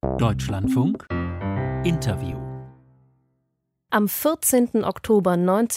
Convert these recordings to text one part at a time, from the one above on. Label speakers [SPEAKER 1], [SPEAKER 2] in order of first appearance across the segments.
[SPEAKER 1] Deutschlandfunk Interview.
[SPEAKER 2] Am 14. Oktober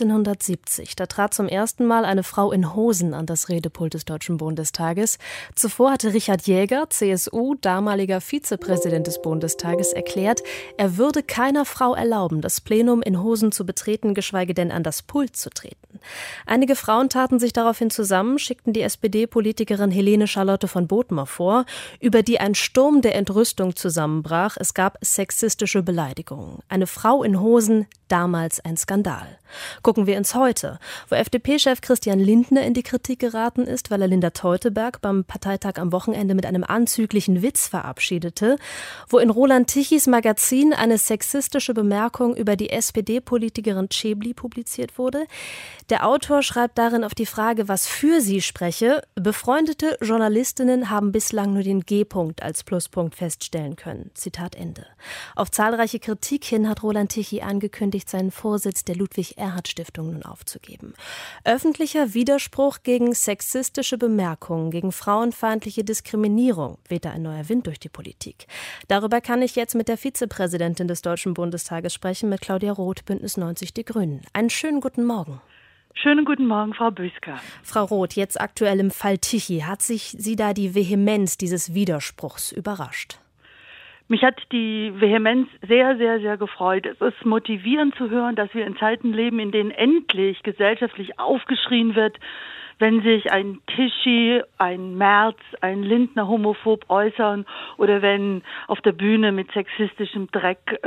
[SPEAKER 2] 1970, da trat zum ersten Mal eine Frau in Hosen an das Redepult des Deutschen Bundestages. Zuvor hatte Richard Jäger, CSU, damaliger Vizepräsident des Bundestages, erklärt, er würde keiner Frau erlauben, das Plenum in Hosen zu betreten, geschweige denn an das Pult zu treten. Einige Frauen taten sich daraufhin zusammen, schickten die SPD-Politikerin Helene Charlotte von Bothmer vor, über die ein Sturm der Entrüstung zusammenbrach. Es gab sexistische Beleidigungen. Eine Frau in Hosen, damals ein Skandal. Gucken wir ins Heute, wo FDP-Chef Christian Lindner in die Kritik geraten ist, weil er Linda Teuteberg beim Parteitag am Wochenende mit einem anzüglichen Witz verabschiedete, wo in Roland Tichys Magazin eine sexistische Bemerkung über die SPD-Politikerin Schäbli publiziert wurde. Der Autor schreibt darin auf die Frage, was für sie spreche: Befreundete Journalistinnen haben bislang nur den G-Punkt als Pluspunkt feststellen können. Zitat Ende. Auf zahlreiche Kritik hin hat Roland Tichy angekündigt, seinen Vorsitz der Ludwig-Erhard-Stiftung nun aufzugeben. Öffentlicher Widerspruch gegen sexistische Bemerkungen, gegen frauenfeindliche Diskriminierung, weht da ein neuer Wind durch die Politik. Darüber kann ich jetzt mit der Vizepräsidentin des Deutschen Bundestages sprechen, mit Claudia Roth, Bündnis 90 Die Grünen. Einen schönen guten Morgen.
[SPEAKER 3] Schönen guten Morgen, Frau Büsker.
[SPEAKER 2] Frau Roth, jetzt aktuell im Fall Tichy. Hat sich Sie da die Vehemenz dieses Widerspruchs überrascht?
[SPEAKER 3] Mich hat die Vehemenz sehr, sehr, sehr gefreut. Es ist motivierend zu hören, dass wir in Zeiten leben, in denen endlich gesellschaftlich aufgeschrien wird, wenn sich ein Tichy, ein Merz, ein Lindner homophob äußern oder wenn auf der Bühne mit sexistischem Dreck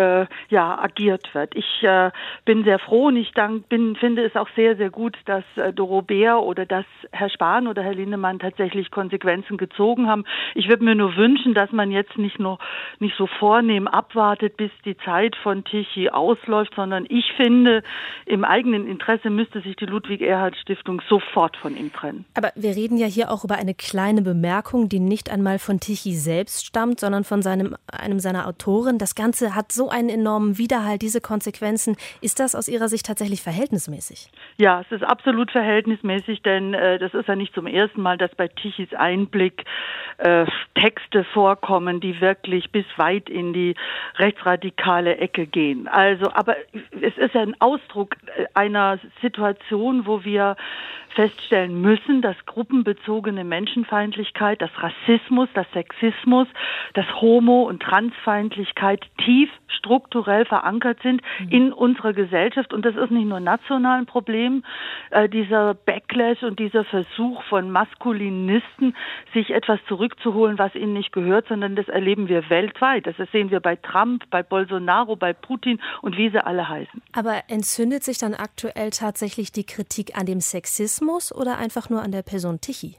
[SPEAKER 3] agiert wird. Ich bin sehr froh und finde es auch sehr, sehr gut, dass Doro Bär oder dass Herr Spahn oder Herr Lindemann tatsächlich Konsequenzen gezogen haben. Ich würde mir nur wünschen, dass man jetzt nicht so vornehm abwartet, bis die Zeit von Tichy ausläuft, sondern ich finde, im eigenen Interesse müsste sich die Ludwig-Erhard-Stiftung sofort von ihm trennen.
[SPEAKER 2] Aber wir reden ja hier auch über eine kleine Bemerkung, die nicht einmal von Tichy selbst stammt, sondern von einem seiner Autoren. Das Ganze hat so einen enormen Widerhall, diese Konsequenzen. Ist das aus Ihrer Sicht tatsächlich verhältnismäßig?
[SPEAKER 3] Ja, es ist absolut verhältnismäßig, denn das ist ja nicht zum ersten Mal, dass bei Tichys Einblick Texte vorkommen, die wirklich bis weit in die rechtsradikale Ecke gehen. Aber es ist ja ein Ausdruck einer Situation, wo wir feststellen müssen, dass gruppenbezogene Menschenfeindlichkeit, dass Rassismus, dass Sexismus, dass Homo- und Transfeindlichkeit tief strukturell verankert sind in unserer Gesellschaft. Und das ist nicht nur national ein Problem, dieser Backlash und dieser Versuch von Maskulinisten, sich etwas zurückzuholen, was ihnen nicht gehört, sondern das erleben wir weltweit. Das sehen wir bei Trump, bei Bolsonaro, bei Putin und wie sie alle heißen.
[SPEAKER 2] Aber entzündet sich dann aktuell tatsächlich die Kritik an dem Sexismus oder einfach nur an der Person Tichy?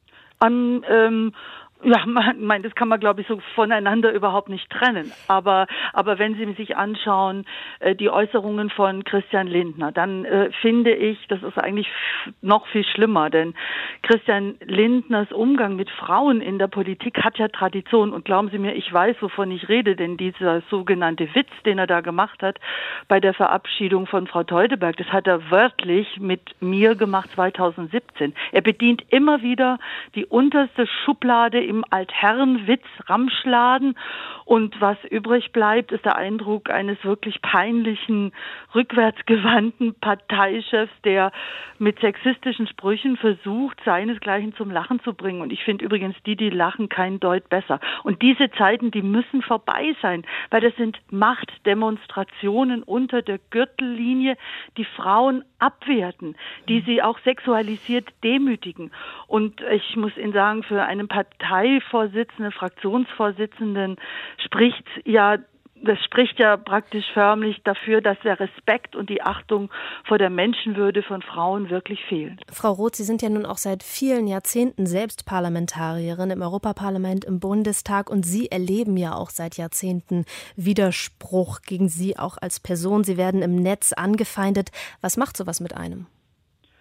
[SPEAKER 3] Das kann man, glaube ich, so voneinander überhaupt nicht trennen. Aber wenn Sie sich anschauen, die Äußerungen von Christian Lindner, dann finde ich, das ist eigentlich noch viel schlimmer, denn Christian Lindners Umgang mit Frauen in der Politik hat ja Tradition. Und glauben Sie mir, ich weiß, wovon ich rede, denn dieser sogenannte Witz, den er da gemacht hat bei der Verabschiedung von Frau Teuteberg, das hat er wörtlich mit mir gemacht 2017. Er bedient immer wieder die unterste Schublade im Altherrenwitz, Ramschladen, und was übrig bleibt, ist der Eindruck eines wirklich peinlichen, rückwärtsgewandten Parteichefs, der mit sexistischen Sprüchen versucht, seinesgleichen zum Lachen zu bringen. Und ich finde übrigens, die lachen, kein Deut besser. Und diese Zeiten, die müssen vorbei sein, weil das sind Machtdemonstrationen unter der Gürtellinie, die Frauen abwerten, die sie auch sexualisiert demütigen. Und ich muss Ihnen sagen, für einen Parteivorsitzenden, Fraktionsvorsitzenden das spricht ja praktisch förmlich dafür, dass der Respekt und die Achtung vor der Menschenwürde von Frauen wirklich fehlen.
[SPEAKER 2] Frau Roth, Sie sind ja nun auch seit vielen Jahrzehnten selbst Parlamentarierin im Europaparlament, im Bundestag, und Sie erleben ja auch seit Jahrzehnten Widerspruch gegen Sie auch als Person. Sie werden im Netz angefeindet. Was macht sowas mit einem?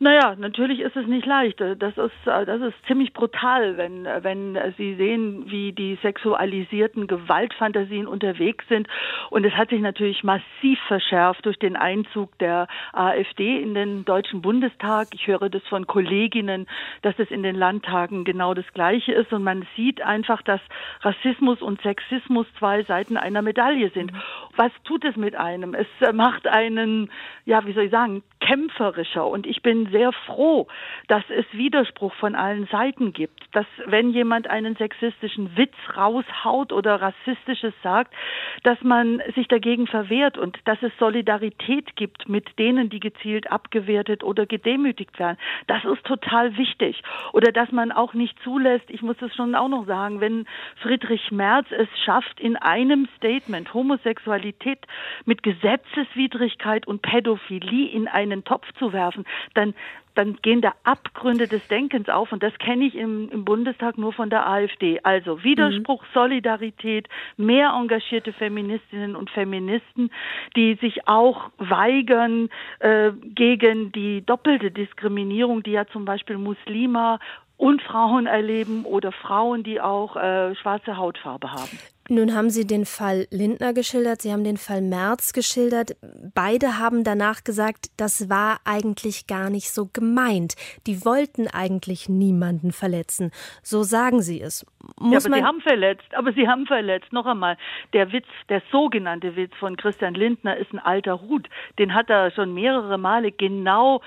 [SPEAKER 3] Naja, natürlich ist es nicht leicht. Das ist ziemlich brutal, wenn Sie sehen, wie die sexualisierten Gewaltfantasien unterwegs sind. Und es hat sich natürlich massiv verschärft durch den Einzug der AfD in den Deutschen Bundestag. Ich höre das von Kolleginnen, dass es in den Landtagen genau das Gleiche ist. Und man sieht einfach, dass Rassismus und Sexismus zwei Seiten einer Medaille sind. Was tut es mit einem? Es macht einen, ja, wie soll ich sagen, kämpferischer. Und ich bin sehr froh, dass es Widerspruch von allen Seiten gibt. Dass, wenn jemand einen sexistischen Witz raushaut oder Rassistisches sagt, dass man sich dagegen verwehrt und dass es Solidarität gibt mit denen, die gezielt abgewertet oder gedemütigt werden. Das ist total wichtig. Oder dass man auch nicht zulässt, ich muss es schon auch noch sagen, wenn Friedrich Merz es schafft, in einem Statement Homosexualität mit Gesetzeswidrigkeit und Pädophilie in einen Topf zu werfen, dann gehen da Abgründe des Denkens auf und das kenne ich im Bundestag nur von der AfD. Also Widerspruch, Solidarität, mehr engagierte Feministinnen und Feministen, die sich auch weigern gegen die doppelte Diskriminierung, die ja zum Beispiel Muslime und Frauen erleben oder Frauen, die auch schwarze Hautfarbe haben.
[SPEAKER 2] Nun haben Sie den Fall Lindner geschildert, Sie haben den Fall Merz geschildert. Beide haben danach gesagt, das war eigentlich gar nicht so gemeint. Die wollten eigentlich niemanden verletzen. So sagen Sie es.
[SPEAKER 3] Sie haben verletzt. Noch einmal, der sogenannte Witz von Christian Lindner ist ein alter Hut. Den hat er schon mehrere Male genau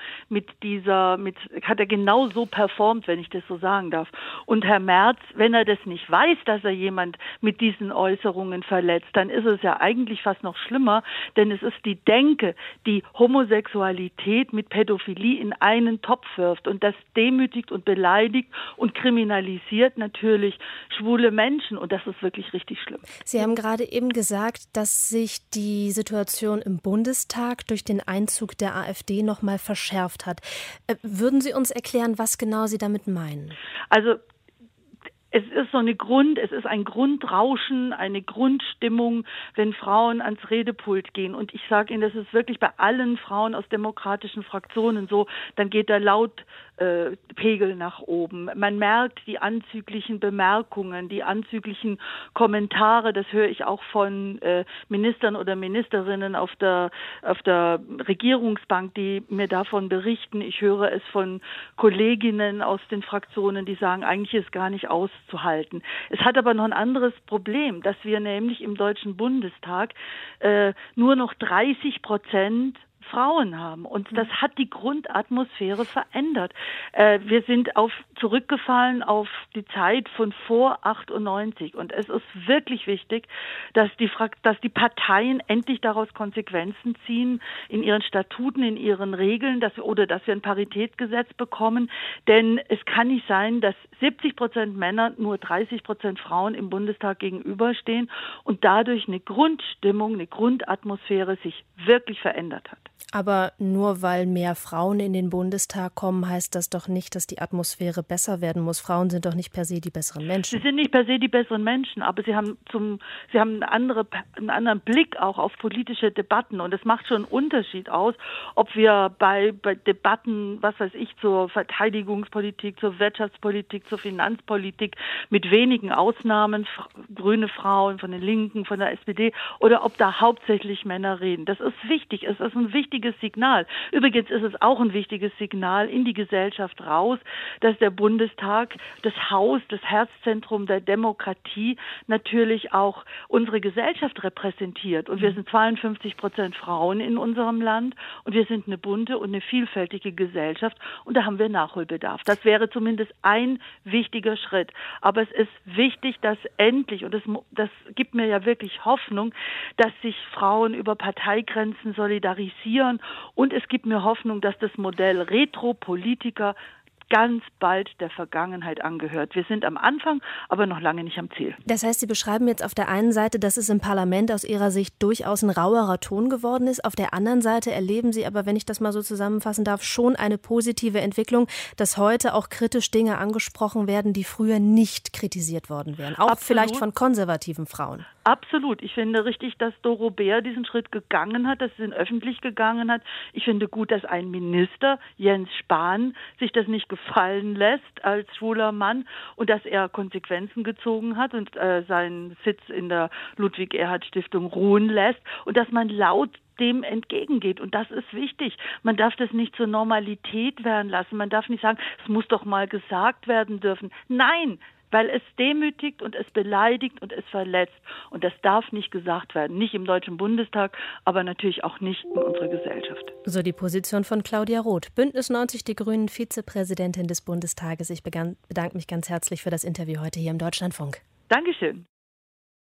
[SPEAKER 3] hat er genau so performt, wenn ich das so sagen darf. Und Herr Merz, wenn er das nicht weiß, dass er jemand mit diesen Äußerungen verletzt, dann ist es ja eigentlich fast noch schlimmer, denn es ist die Denke, die Homosexualität mit Pädophilie in einen Topf wirft und das demütigt und beleidigt und kriminalisiert natürlich schwule Menschen und das ist wirklich richtig schlimm.
[SPEAKER 2] Sie haben gerade eben gesagt, dass sich die Situation im Bundestag durch den Einzug der AfD noch mal verschärft hat. Würden Sie uns erklären, was genau Sie damit meinen?
[SPEAKER 3] Also es ist ein Grundrauschen, eine Grundstimmung, wenn Frauen ans Redepult gehen. Und ich sage Ihnen, das ist wirklich bei allen Frauen aus demokratischen Fraktionen so, dann geht der Lautpegel nach oben. Man merkt die anzüglichen Bemerkungen, die anzüglichen Kommentare, das höre ich auch von Ministern oder Ministerinnen auf der Regierungsbank, die mir davon berichten. Ich höre es von Kolleginnen aus den Fraktionen, die sagen, eigentlich ist gar nicht auszuhalten. Es hat aber noch ein anderes Problem, dass wir nämlich im Deutschen Bundestag nur noch 30% Frauen haben. Und das hat die Grundatmosphäre verändert. Wir sind zurückgefallen auf die Zeit von vor 98. Und es ist wirklich wichtig, dass die Parteien endlich daraus Konsequenzen ziehen in ihren Statuten, in ihren Regeln, dass wir ein Paritätsgesetz bekommen. Denn es kann nicht sein, dass 70% Männer, nur 30% Frauen im Bundestag gegenüberstehen und dadurch eine Grundstimmung, eine Grundatmosphäre sich wirklich verändert hat.
[SPEAKER 2] Aber nur weil mehr Frauen in den Bundestag kommen, heißt das doch nicht, dass die Atmosphäre besser werden muss. Frauen sind doch nicht per se die besseren Menschen.
[SPEAKER 3] Sie sind nicht per se die besseren Menschen, aber sie haben einen anderen Blick auch auf politische Debatten. Und es macht schon einen Unterschied aus, ob wir bei Debatten, was weiß ich, zur Verteidigungspolitik, zur Wirtschaftspolitik, zur Finanzpolitik mit wenigen Ausnahmen, grüne Frauen von den Linken, von der SPD, oder ob da hauptsächlich Männer reden. Das ist wichtig. Es ist ein wichtiges Signal. Übrigens ist es auch ein wichtiges Signal in die Gesellschaft raus, dass der Bundestag, das Haus, das Herzzentrum der Demokratie natürlich auch unsere Gesellschaft repräsentiert. Und wir sind 52% Frauen in unserem Land und wir sind eine bunte und eine vielfältige Gesellschaft und da haben wir Nachholbedarf. Das wäre zumindest ein wichtiger Schritt. Aber es ist wichtig, dass endlich, und das gibt mir ja wirklich Hoffnung, dass sich Frauen über Parteigrenzen solidarisieren und es gibt mir Hoffnung, dass das Modell Retropolitiker ganz bald der Vergangenheit angehört. Wir sind am Anfang, aber noch lange nicht am Ziel.
[SPEAKER 2] Das heißt, Sie beschreiben jetzt auf der einen Seite, dass es im Parlament aus Ihrer Sicht durchaus ein rauerer Ton geworden ist. Auf der anderen Seite erleben Sie aber, wenn ich das mal so zusammenfassen darf, schon eine positive Entwicklung, dass heute auch kritisch Dinge angesprochen werden, die früher nicht kritisiert worden wären. Auch vielleicht von konservativen Frauen.
[SPEAKER 3] Absolut. Ich finde richtig, dass Doro Bär diesen Schritt gegangen hat, dass sie ihn öffentlich gegangen hat. Ich finde gut, dass ein Minister, Jens Spahn, sich das nicht gefallen lässt als schwuler Mann und dass er Konsequenzen gezogen hat und seinen Sitz in der Ludwig-Erhard-Stiftung ruhen lässt und dass man laut dem entgegengeht. Und das ist wichtig. Man darf das nicht zur Normalität werden lassen. Man darf nicht sagen, es muss doch mal gesagt werden dürfen. Nein, weil es demütigt und es beleidigt und es verletzt. Und das darf nicht gesagt werden. Nicht im Deutschen Bundestag, aber natürlich auch nicht in unserer Gesellschaft.
[SPEAKER 2] So die Position von Claudia Roth, Bündnis 90 Die Grünen, Vizepräsidentin des Bundestages. Ich bedanke mich ganz herzlich für das Interview heute hier im Deutschlandfunk.
[SPEAKER 3] Dankeschön.